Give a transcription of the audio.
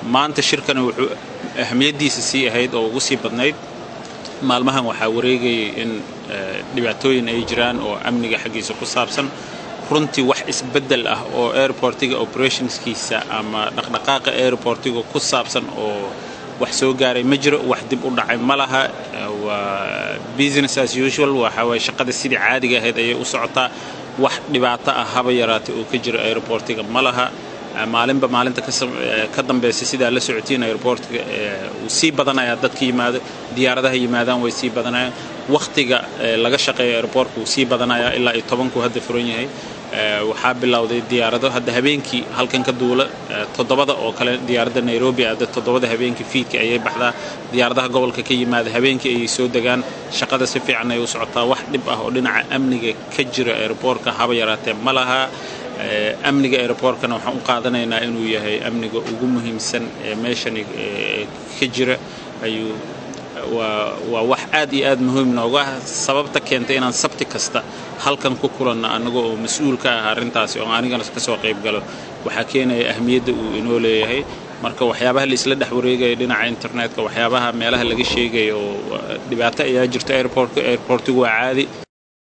maanta shirkan wuxuu ahmiyadiisa sii ahayd oo ugu sii badnayd maalmahan waxaa wareegayay in dhibaatooyin ay jiraan oo amniga xaqiisa ku saabsan runtii wax isbedel ah oo airportiga operationskiisa ama dhaqdhaqaaqa airportiga ku saabsan oo wax soo gaaray ma jiro wax dib u dhacay ma laha waa business as usual waxa way shaqada sidii caadiga ahayd ay u socotaa wax dhibaato ah haba yaraatay oo ka jira airportiga ma laha maalinta ka dambeysay sida la socotiin airportiga uu sii badanaya dadka yimaado diyaaradaha yimaadaan way sii badanayaan waqtiga laga shaqeeyo airportka uu sii badanaya ilaa 10 ku hadda furan yahay waxaa bilowday diyaarado hadda habeenkii halkan ka duula 7 oo kale diyaaradda Nairobi aad 7 habeenkii fiidkii ayay baxdaa diyaaradaha gobolka ka yimaada habeenkii ay soo degaan shaqada si fiican ay u socotaa wax dhib ah oo dhinaca amniga ka jira airportka haba yaraatee ma laha amniga airportkana waxaan u qaadanaynaa inuu yahay amniga ugu muhiimsan ee meeshan ka jira ayuu waa wax aad iyo aad muhiim nooga sababta keentay inaan sabti kasta halkan ku kulanno anaga oo mas'uul ka ah arintaasi oo anigana ka soo qayb galo waxa keenaya ahmiyadda uu inoo leeyahay marka waxyaabaha la isla dhex wareegay dhinaca internetka waxyaabaha meelaha laga sheegay oo dhibaato ayaa jirta airportigu waa caadi